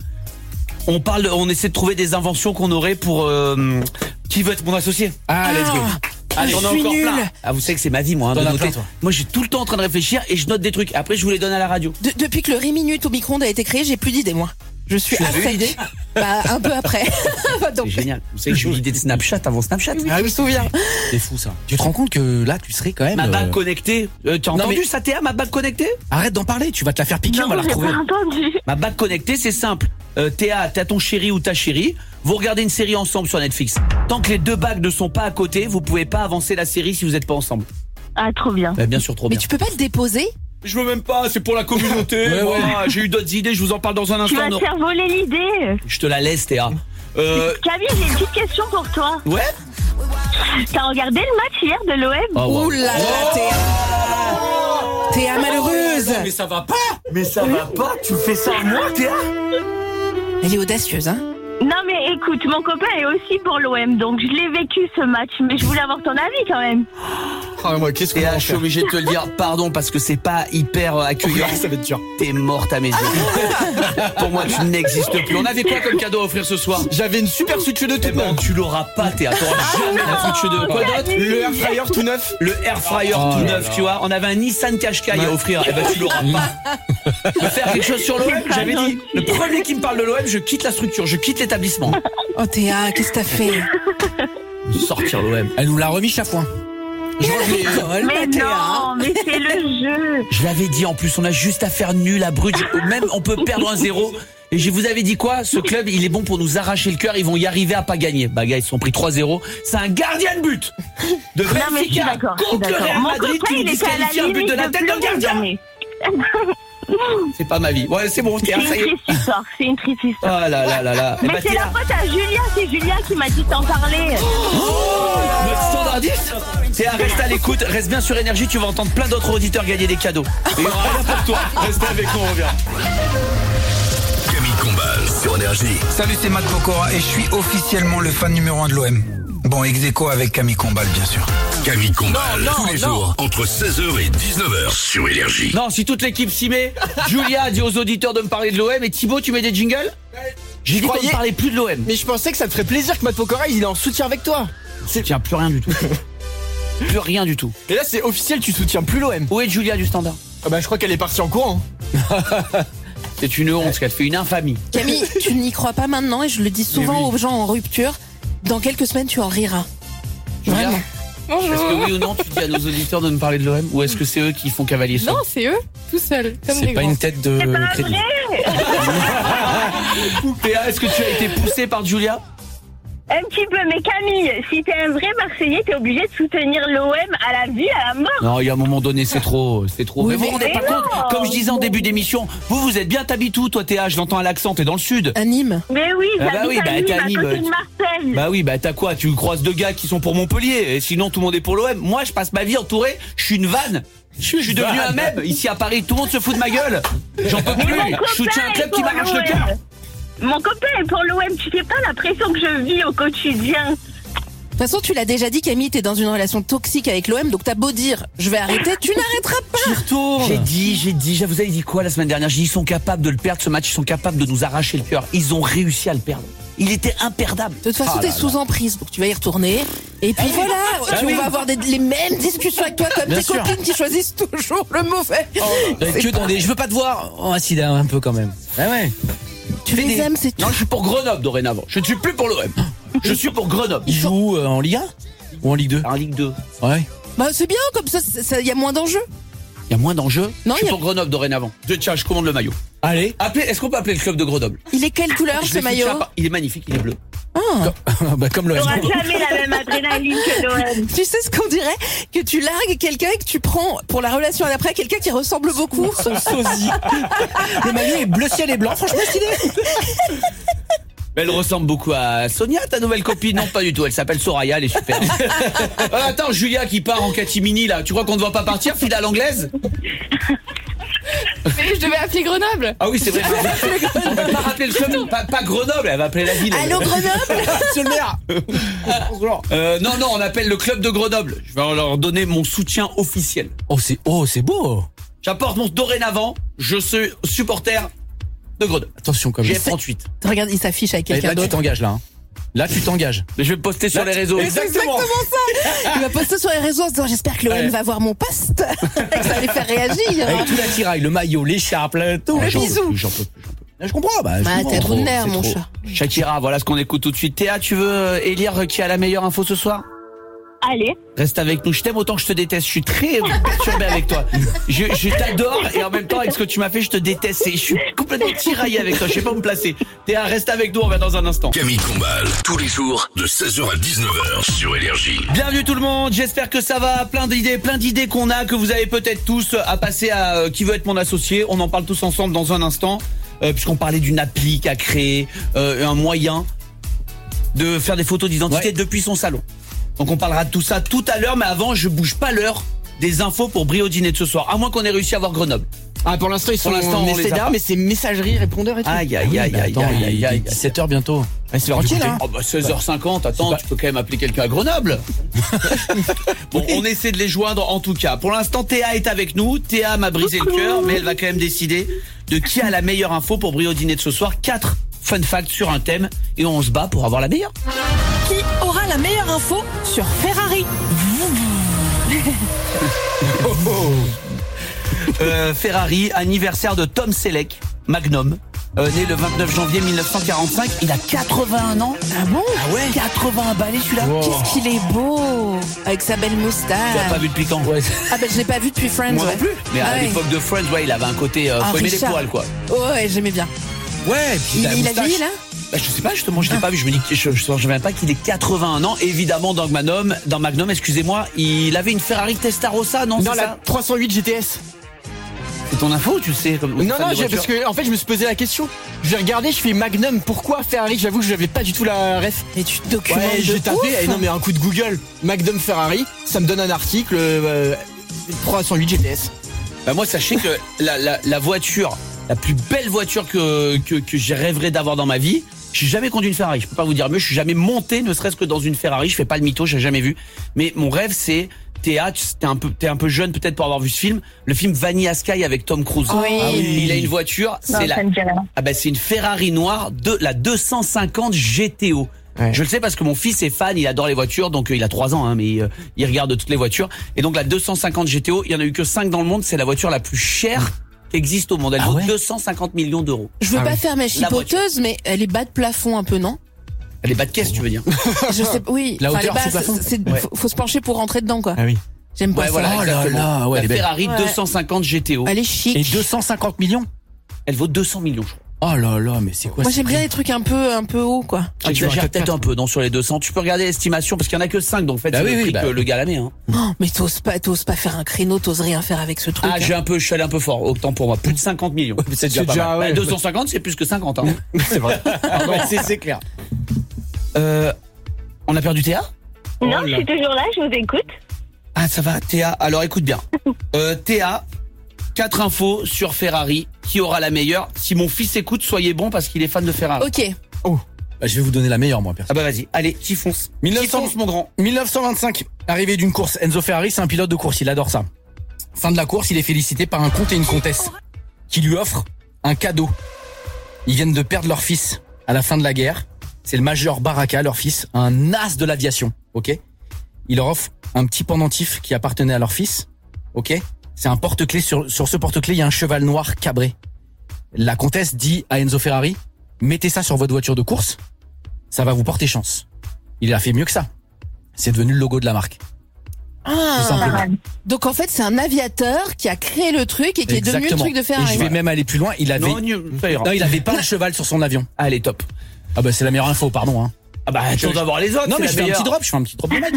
On essaie de trouver des inventions qu'on aurait pour qui veut être mon associé. Let's go. Allez, on est encore plein. Vous savez que c'est ma vie, moi, de noter. Moi, j'ai tout le temps en train de réfléchir et je note des trucs. Après, je vous les donne à la radio. Depuis que le Réminute au micro-ondes a été créé, j'ai plus d'idées, moi. Je suis à sec. Un peu après. C'est génial. Vous savez que j'ai eu l'idée de Snapchat avant Snapchat. Je me souviens. C'est fou ça. Tu te rends compte que là, tu serais quand même. Ma bague connectée. Tu as entendu ça, Théa, ma bague connectée? Arrête d'en parler, tu vas te la faire piquer, on va la retrouver. Pas entendu. Ma bague connectée, c'est simple. Théa, t'as ton chéri ou ta chérie. Vous regardez une série ensemble sur Netflix. Tant que les 2 bagues ne sont pas à côté, vous pouvez pas avancer la série si vous n'êtes pas ensemble. Ah, trop bien. Bien sûr, trop bien. Mais tu peux pas le déposer? Je veux même pas, c'est pour la communauté. J'ai eu d'autres idées, je vous en parle dans un instant. Tu vas te faire voler l'idée. Je te la laisse, Théa. Camille, j'ai une petite question pour toi. Ouais. T'as regardé le match hier de l'OM? Ouh là là, Théa malheureuse. Mais ça va pas. Tu fais ça à moi, Théa? Elle est audacieuse, hein? Non mais écoute, mon copain est aussi pour l'OM, donc je l'ai vécu ce match, mais je voulais avoir ton avis quand même. Moi, qu'est-ce que je suis obligé de te le dire, pardon, parce que c'est pas hyper accueillant. Ça va être dur. T'es morte à mes yeux. Pour moi, tu n'existes plus. On avait quoi comme cadeau à offrir ce soir? J'avais une super Switch 2 toute neuve. Tu l'auras pas, Théa. T'auras jamais la Switch 2. Quoi d'autre? Le air fryer tout neuf. Le air fryer tout neuf, tu vois. On avait un Nissan Qashqai à offrir. Tu l'auras pas. De faire quelque chose sur l'OM, j'avais dit, le premier qui me parle de l'OM, je quitte la structure, je quitte l'établissement. Oh Théa, qu'est-ce que t'as fait? Sortir l'OM. Elle nous l'a remis chaque fois. Mais non, mais c'est le jeu. Je l'avais dit en plus, on a juste à faire nul à brut. Même on peut perdre 1-0. Et je vous avais dit quoi? Ce club, il est bon pour nous arracher le cœur. Ils vont y arriver à pas gagner. Gars, ils se sont pris 3-0. C'est un gardien de but de Benfica contre le Real Madrid qui nous disqualifie un but de la tête d'un gardien. C'est pas ma vie. Ouais, c'est bon, Théa, ça y est. C'est une triste histoire. Oh là là là là. Mais c'est la faute à Julia, c'est Julia qui m'a dit de t'en parler. Notre standardiste. Théa, reste à l'écoute, reste bien sur Énergie, tu vas entendre plein d'autres auditeurs gagner des cadeaux. Et il y aura rien pour toi. Restez avec nous, on revient. Camille Combal sur Énergie. Salut, c'est Matt Pokora et je suis officiellement le fan numéro 1 de l'OM. Bon, ex-aequo avec Camille Combal, bien sûr. Camille Combal, tous les jours, entre 16h et 19h sur Énergie. Non, si toute l'équipe s'y met, Julia a dit aux auditeurs de me parler de l'OM et Thibaut, tu mets des jingles? J'ai dit qu'on ne parlait plus de l'OM. Mais je pensais que ça te ferait plaisir que Matt Pokora, il est en soutien avec toi. Tiens, plus rien du tout. Plus rien du tout. Et là, c'est officiel, tu soutiens plus l'OM. Où est Julia du Standard? Je crois qu'elle est partie en courant. C'est une honte, qu'elle fait une infamie. Camille, tu n'y crois pas maintenant et je le dis souvent aux gens en rupture. Dans quelques semaines, tu en riras. Julia, vraiment. Bonjour. Est-ce que oui ou non tu dis à nos auditeurs de nous parler de l'OM ou est-ce que c'est eux qui font cavalier seul? Non, c'est eux, tout seuls. C'est pas une tête de crédit. Théa, est-ce que tu as été poussée par Julia? Un petit peu, mais Camille, si t'es un vrai Marseillais, t'es obligé de soutenir l'OM à la vie, à la mort. Non, il y a un moment donné, c'est trop. Oui, mais vous vous rendez pas compte, comme je disais en début d'émission, vous êtes bien, t'habites où, toi, Théa? Je l'entends à l'accent, t'es dans le sud. À Nîmes. Mais oui, oui, j'habite à Nîmes, à côté de Marseille. Bah oui, bah t'as quoi? Tu croises deux gars qui sont pour Montpellier, et sinon tout le monde est pour l'OM. Moi, je passe ma vie entouré, je suis une vanne. Je suis devenu un mème. Ici à Paris, tout le monde se fout de ma gueule. J'en peux plus. Je soutiens un club qui m'arrache le cœur. Mon copain est pour l'OM, tu sais pas la pression que je vis au quotidien. De toute façon, tu l'as déjà dit, Camille, t'es dans une relation toxique avec l'OM, donc t'as beau dire, je vais arrêter, tu n'arrêteras pas. Tu retournes. J'ai dit, vous avez dit quoi la semaine dernière? J'ai dit, ils sont capables de le perdre ce match, ils sont capables de nous arracher le cœur. Ils ont réussi à le perdre. Il était imperdable. De toute façon, t'es sous emprise, donc tu vas y retourner. Et puis voilà, tu vas avoir les mêmes discussions avec toi, comme tes copines qui choisissent toujours le mauvais. Je veux pas te voir. Oh, si, un peu quand même. Ah ouais. Tu les aimes, c'est tout. Non, je suis pour Grenoble dorénavant. Je ne suis plus pour l'OM. Je suis pour Grenoble. Ils jouent en Ligue 1 ou en Ligue 2? En Ligue 2. Ouais. Bah c'est bien, comme ça, il y a moins d'enjeux. Il y a moins d'enjeux. Non, je suis pour Grenoble dorénavant. Je commande le maillot. Allez. Est-ce qu'on peut appeler le club de Grenoble? Il est quelle couleur ce maillot? Il est magnifique, il est bleu. Comme l'OM. Tu n'auras jamais la même adrénaline que l'OM. Tu sais ce qu'on dirait? Que tu largues quelqu'un et que tu prends pour la relation à l'après quelqu'un qui ressemble beaucoup. Son sosie. Le maillot est bleu ciel et blanc, franchement stylé. Elle ressemble beaucoup à Sonia, ta nouvelle copine. Non, pas du tout. Elle s'appelle Soraya, elle est super. Attends, Julia qui part en catimini là. Tu crois qu'on ne doit pas partir, file à l'anglaise? Mais je devais appeler Grenoble. Ah oui, c'est vrai. On va pas rappeler le club, pas Grenoble, elle va appeler la ville. Allô Grenoble. Monsieur le maire. Non, on appelle le club de Grenoble. Je vais leur donner mon soutien officiel. Oh, c'est beau. J'apporte mon dorénavant. Je suis supporter de Grenoble. Attention comme j'ai 38. Regarde, il s'affiche avec quelqu'un d'autre. Là, tu t'engages là. Là, tu t'engages. Mais je vais me poster sur les réseaux. Exactement ça. Il va poster sur les réseaux en se disant j'espère que l'OM va voir mon post. Et que ça va les faire réagir. Avec tout l'attirail, le maillot, l'écharpe, tout. Le bisou. J'en peux plus. Je comprends. T'es trop de nerfs, mon chat. Shakira, voilà ce qu'on écoute tout de suite. Théa, tu veux élire qui a la meilleure info ce soir? Allez. Reste avec nous. Je t'aime autant que je te déteste. Je suis très perturbé avec toi. Je t'adore et en même temps avec ce que tu m'as fait, je te déteste. Je suis complètement tiraillé avec toi. Je sais pas où me placer. Théa, reste avec nous. On va dans un instant. Camille Combal, tous les jours de 16h à 19h sur Énergie. Bienvenue tout le monde. J'espère que ça va. Plein d'idées qu'on a, que vous avez peut-être tous à passer à qui veut être mon associé. On en parle tous ensemble dans un instant, puisqu'on parlait d'une appli qu'a créé un moyen de faire des photos d'identité depuis son salon. Donc on parlera de tout ça tout à l'heure, mais avant je bouge pas l'heure des infos pour Brio Dîner de ce soir, à moins qu'on ait réussi à avoir Grenoble. Ah, pour l'instant ils sont Cédar, mais c'est messagerie, répondeur et tout. Aïe, 17h bientôt. C'est l'heure entière là. 16h50, attends, tu peux quand même appeler quelqu'un à Grenoble. Bon, on essaie de les joindre en tout cas. Pour l'instant, Théa est avec nous. Théa m'a brisé le cœur, mais elle va quand même décider de qui a la meilleure info pour Brio Dîner de ce soir. 4 fun facts sur un thème et on se bat pour avoir la meilleure. Qui aura la meilleure info sur Ferrari? Ferrari, anniversaire de Tom Selleck, Magnum, né le 29 janvier 1945. Il a 81 ans. Ah bon? Ah ouais, 80 balais celui-là. Wow. Qu'est-ce qu'il est beau, avec sa belle moustache. Tu l'as pas vu depuis quand? Ah ben je l'ai pas vu depuis Friends. Moi non plus. Mais à l'époque de Friends, il avait un côté faut aimer les poils quoi. Ouais, j'aimais bien. Ouais, il a vieilli là? Bah, je sais pas, justement, je l'ai pas vu. Je me dis que je ne même pas qu'il ait 81 ans. Évidemment, dans Magnum, excusez-moi, il avait une Ferrari Testarossa, non? Non, la 308 GTS. C'est ton info, tu sais comme Non, parce que en fait, je me suis posé la question. J'ai regardé, je fais Magnum, pourquoi Ferrari? J'avoue que j'avais pas du tout la ref. Et tu te documentes. Ouais, j'ai tapé, non mais un coup de Google, Magnum Ferrari, ça me donne un article 308 GTS. Bah moi, sachez que la voiture, la plus belle voiture que j'ai rêverais d'avoir dans ma vie, je suis jamais conduit une Ferrari. Je peux pas vous dire mieux. Je suis jamais monté, ne serait-ce que dans une Ferrari. Je fais pas le mytho, j'ai jamais vu. Mais mon rêve, c'est Théa. T'es un peu jeune peut-être pour avoir vu ce film. Le film Vanilla Sky avec Tom Cruise. Oui. Il a une voiture. C'est une Ferrari noire de la 250 GTO. Ouais. Je le sais parce que mon fils est fan, il adore les voitures, donc il a 3 ans, mais il regarde toutes les voitures. Et donc la 250 GTO, il y en a eu que 5 dans le monde. C'est la voiture la plus chère existe au monde. Elle vaut 250 millions d'euros. Je veux pas faire ma chipoteuse, mais elle est bas de plafond un peu, non? Elle est bas de caisse, tu veux dire? Je sais, oui. La hauteur sous plafond. Faut se pencher pour rentrer dedans, quoi. Ah oui. J'aime pas ça. Voilà, exactement. La Ferrari 250 GTO. Elle est chic. Et 250 millions? Elle vaut 200 millions, je crois. Oh là là, mais c'est quoi Moi ce j'aime bien prix les trucs un peu haut quoi. Tu exagères peut-être un peu, non, sur les 200. Tu peux regarder l'estimation parce qu'il y en a que 5, donc en fait, c'est le prix que le gars la met. Hein. Oh, mais t'oses pas faire un créneau, t'oses rien faire avec ce truc. Ah, je suis allé un peu fort, autant pour moi. Plus de 50 millions. C'est déjà pas mal. 250, c'est plus que 50. Hein. C'est vrai. C'est clair. On a perdu Théa ? Non, je suis toujours là, je vous écoute. Ah, ça va, Théa. Alors écoute bien. Théa, 4 infos sur Ferrari. Qui aura la meilleure? Si mon fils écoute, soyez bon parce qu'il est fan de Ferrari. Ok. Oh. Bah, je vais vous donner la meilleure, moi, perso. Ah bah vas-y, allez, qui fonce? Qui fonce, mon grand? 1925, arrivée d'une course. Enzo Ferrari, c'est un pilote de course, il adore ça. Fin de la course, il est félicité par un comte et une comtesse qui lui offrent un cadeau. Ils viennent de perdre leur fils à la fin de la guerre. C'est le major Baraka, leur fils, un as de l'aviation, ok? Il leur offre un petit pendentif qui appartenait à leur fils, ok? C'est un porte-clés. Sur ce porte-clés, il y a un cheval noir cabré. La comtesse dit à Enzo Ferrari, mettez ça sur votre voiture de course, ça va vous porter chance. Il a fait mieux que ça. C'est devenu le logo de la marque. Ah, donc en fait c'est un aviateur qui a créé le truc et qui est devenu le truc de Ferrari. Et je vais même aller plus loin, il avait il avait pas un cheval sur son avion. Allez, top. Ah bah c'est la meilleure info, pardon hein. Ah bah attends d'avoir les autres. Non mais je fais un petit drop de mec.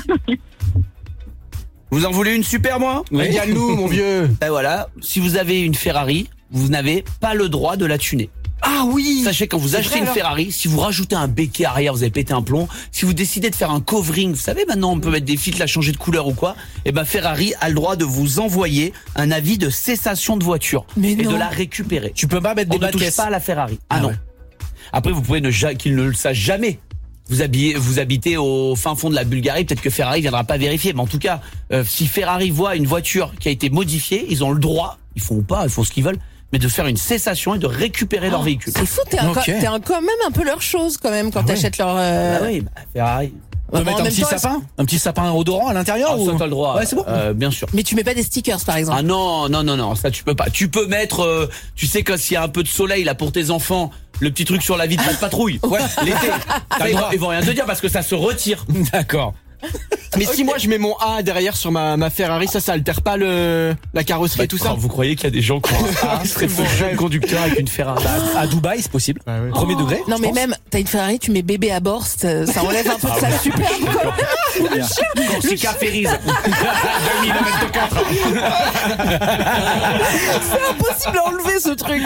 Vous en voulez une super, moi? Régale-nous, mon vieux. Ben voilà, si vous avez une Ferrari, vous n'avez pas le droit de la tuner. Ah oui. Sachez quand vous achetez une Ferrari, si vous rajoutez un béquet arrière, vous avez pété un plomb. Si vous décidez de faire un covering, vous savez maintenant on peut mettre des filtres, la changer de couleur ou quoi. Et ben Ferrari a le droit de vous envoyer un avis de cessation de voiture et de la récupérer. Tu peux pas mettre des bas de caisse. Pas à la Ferrari. Ah non. Après vous pouvez qu'il ne le sache jamais. Vous habitez au fin fond de la Bulgarie, peut-être que Ferrari viendra pas vérifier. Mais en tout cas, si Ferrari voit une voiture qui a été modifiée, ils ont le droit, ils font ce qu'ils veulent, mais de faire une cessation et de récupérer leur véhicule. C'est fou, t'es quand même un peu leur chose quand même quand t'achètes leur... Ah oui, Ferrari... On peut mettre un petit sapin odorant à l'intérieur ou... ça t'as le droit. Ouais, c'est bon. Bien sûr. Mais tu mets pas des stickers par exemple. Ah non, ça tu peux pas. Tu peux mettre, tu sais que s'il y a un peu de soleil là pour tes enfants, le petit truc sur la vitre de patrouille. Ouais, l'été. Ils vont rien te dire parce que ça se retire. D'accord. Mais si moi je mets mon A derrière sur ma Ferrari, ça altère pas la carrosserie et tout ça. Vous croyez qu'il y a des gens qui ont un A, serait jeune conducteur avec une Ferrari? À Dubaï, c'est possible. Ah oui. Premier degré. Non mais même t'as une Ferrari, tu mets bébé à bord, ça enlève un peu de sa superbe. Quand c'est caférise. 2024. C'est impossible à enlever ce truc.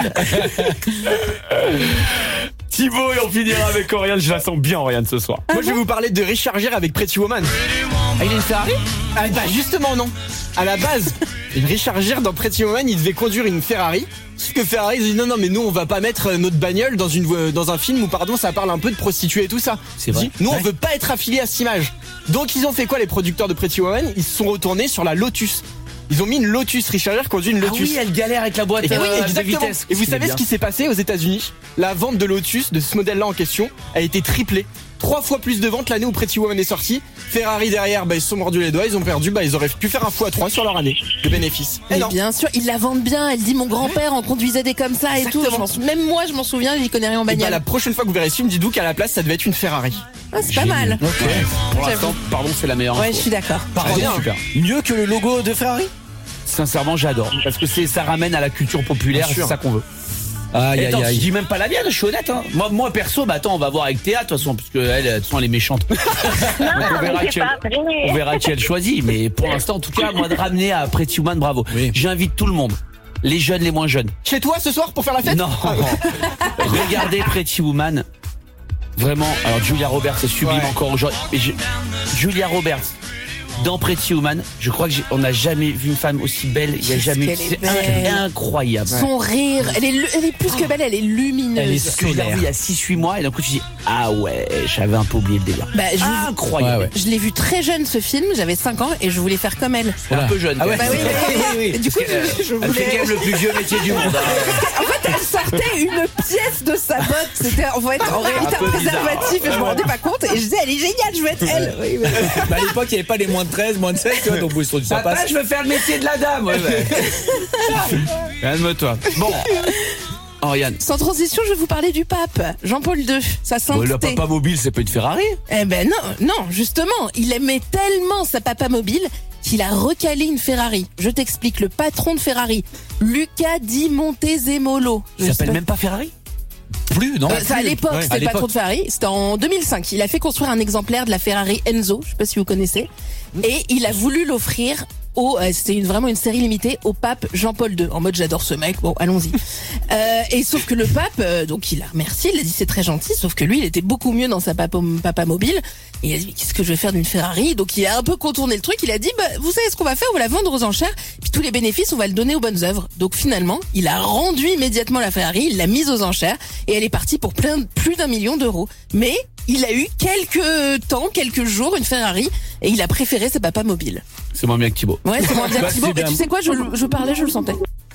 Thibaut, et on finira avec Oriane. Je la sens bien, Oriane, ce soir. Moi, je vais vous parler de Richard Gere avec Pretty Woman. Ah, il a une Ferrari? Ah, bah, justement, non. À la base, Richard Gere, dans Pretty Woman, il devait conduire une Ferrari. Sauf que Ferrari, ils dit non, mais nous, on va pas mettre notre bagnole dans un film où, pardon, ça parle un peu de prostituées et tout ça. C'est vrai. Nous, on veut pas être affiliés à cette image. Donc, ils ont fait quoi, les producteurs de Pretty Woman? Ils se sont retournés sur la Lotus. Ils ont mis une Lotus, Richard Gere conduit une Lotus. Ah oui, elle galère avec la boîte de vitesse. Et vous savez ce qui s'est passé aux États-Unis? La vente de Lotus, de ce modèle-là en question, a été triplée. 3 fois plus de ventes l'année où Pretty Woman est sortie. Ferrari derrière, ils se sont mordus les doigts, ils ont perdu, ils auraient pu faire un x3 sur leur année de bénéfices. Mais bien sûr, ils la vendent bien. Elle dit mon grand-père en conduisait des comme ça et tout. Même moi, je m'en souviens, il connaît rien en bagnole. La prochaine fois que vous verrez ce film, dites-vous qu'à la place, ça devait être une Ferrari. Ah, c'est pas mal. Okay. Pour l'instant, pardon, c'est la meilleure. Ouais, je suis d'accord. Super. Mieux que le logo de Ferrari? Sincèrement, j'adore. Parce que ça ramène à la culture populaire, c'est ça qu'on veut. Je dis même pas la mienne, je suis honnête. Hein. Moi perso, on va voir avec Théa de toute façon, parce qu'elle est méchante. On verra qui elle choisit. Mais pour l'instant, en tout cas, moi de ramener à Pretty Woman, bravo. Oui. J'invite tout le monde, les jeunes, les moins jeunes. Chez toi ce soir pour faire la fête? Non. Regardez Pretty Woman. Vraiment. Alors Julia Roberts est sublime encore aujourd'hui. Julia Roberts. Dans Pretty Woman, je crois qu'on n'a jamais vu une femme aussi belle. Il y a jamais eu. C'est incroyable. Son rire, elle est plus que belle, elle est lumineuse. Elle est solaire. Il y a 6-8 mois et d'un coup tu dis ah ouais, j'avais un peu oublié le délire. Incroyable. Je l'ai vu très jeune ce film, j'avais 5 ans et je voulais faire comme elle. Un peu jeune. Ah ouais. Oui. Du coup, je voulais. Elle fait quand même le plus vieux métier du monde. En fait, elle sortait une pièce de sa botte. C'était en réalité un préservatif et je me rendais pas compte. Et je disais elle est géniale, je veux être elle. À l'époque, il n'y avait pas les moins de 13, moins de 16, tu vois, donc ça passe. Je veux faire le métier de la dame. Calme-toi. Bon. Oriane. Sans transition, je vais vous parler du pape, Jean-Paul II, sa sainteté. Le papa mobile, c'est pas une Ferrari? Eh ben non, justement, il aimait tellement sa papa mobile qu'il a recalé une Ferrari. Je t'explique, le patron de Ferrari, Luca Di Montezemolo. Il s'appelle même pas Ferrari? Plus, non? Ça, à l'époque, c'était le patron de Ferrari. C'était en 2005. Il a fait construire un exemplaire de la Ferrari Enzo. Je sais pas si vous connaissez. Et il a voulu l'offrir c'était vraiment une série limitée au pape Jean-Paul II. En mode, j'adore ce mec. Bon, allons-y. Et sauf que le pape, donc il a remercié, il a dit c'est très gentil. Sauf que lui, il était beaucoup mieux dans sa papa mobile. Et il a dit, qu'est-ce que je vais faire d'une Ferrari? Donc il a un peu contourné le truc. Il a dit, vous savez ce qu'on va faire? On va la vendre aux enchères. Puis tous les bénéfices, on va le donner aux bonnes œuvres. Donc finalement, il a rendu immédiatement la Ferrari. Il l'a mise aux enchères. Et elle est partie pour plus d'1 million d'euros. Mais il a eu quelques jours, une Ferrari. Et il a préféré sa papa mobile. C'est moins bien que Thibaut. Ouais, c'est moins bien que Thibaut. Mais tu sais quoi, je parlais, je le sentais.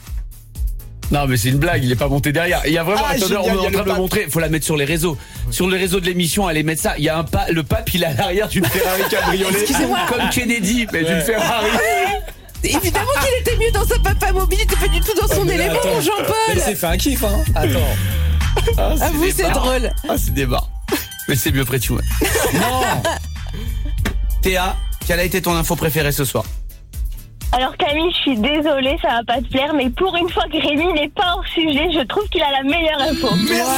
Non, mais c'est une blague, il est pas monté derrière. Il y a vraiment, attendez, on est en train de le montrer, faut la mettre sur les réseaux. Sur les réseaux de l'émission, allez mettre ça. Il y a le pape, il est à l'arrière d'une Ferrari cabriolet. Excusez-moi. Comme Kennedy, mais d'une Ferrari. Évidemment qu'il était mieux dans sa papa mobile, il était pas du tout dans son élément, Jean-Paul. Mais c'est fait un kiff, hein. Attends. Vous, c'est drôle. C'est des barres. Mais c'est mieux près de chou. Non. Théa, quelle a été ton info préférée ce soir? Alors Camille, je suis désolée, ça va pas te plaire, mais pour une fois que Rémi n'est pas hors sujet, je trouve qu'il a la meilleure info.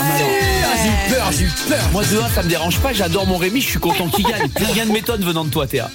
J'ai eu peur. Moi, de 1, ça me dérange pas, j'adore mon Rémi, je suis content qu'il gagne. Plus rien ne m'étonne venant de toi, Théa.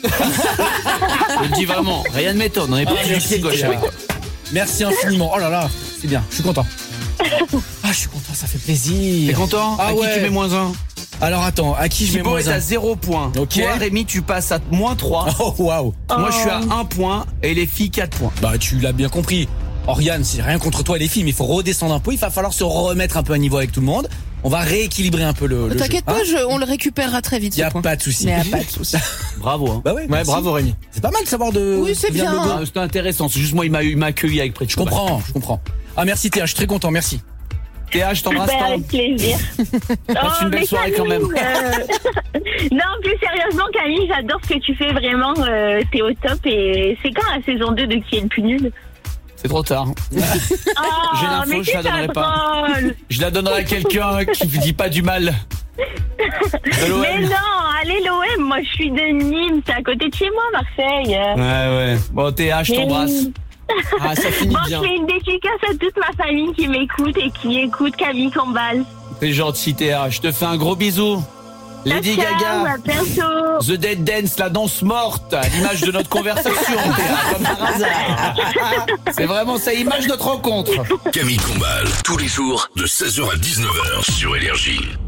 Je le dis vraiment, rien ne m'étonne, on est pas du pied gauche avec toi. Merci infiniment. Oh là là, c'est bien, je suis content. Je suis content, ça fait plaisir. T'es content? À qui tu mets -1? Alors attends, à qui je mets Thibaut -1? est à 0 points. Ok. Toi, Rémi, tu passes à -3. Oh waouh. Moi, je suis à 1 point et les filles 4 points. Bah tu l'as bien compris. Oriane, c'est rien contre toi les filles, mais il faut redescendre un peu. Il va falloir se remettre un peu à niveau avec tout le monde. On va rééquilibrer un peu le jeu. T'inquiète pas, on le récupérera très vite. Y a pas de souci. Mais pas de souci. Bravo. Hein. Bah ouais, bravo Rémi. C'est pas mal de savoir de. Oui, c'est bien. C'était intéressant. C'est juste moi, il m'a accueilli avec près de Je comprends. Ah merci Théa, je suis très content, merci. Théa, je t'embrasse pas. Avec plaisir. Passe une belle soirée quand même. Non, plus sérieusement, Camille, j'adore ce que tu fais vraiment. T'es au top. Et c'est quand la saison 2 de Qui est le plus nul? C'est trop tard. J'ai l'info, je la donnerai pas. Je la donnerai à quelqu'un qui ne dit pas du mal. Mais non, allez l'OM, moi je suis de Nîmes, c'est à côté de chez moi, Marseille. Ouais. Bon, Théa, je t'embrasse. Ça finit bien. Je fais une dédicace à toute ma famille qui m'écoute et qui écoute Camille Combal. C'est gentil, Théa. Je te fais un gros bisou. Lady Gaga, The Dead Dance, la danse morte, à l'image de notre conversation, Théa, comme par hasard. C'est vraiment ça, image de notre rencontre. Camille Combal, tous les jours de 16h à 19h sur Énergie.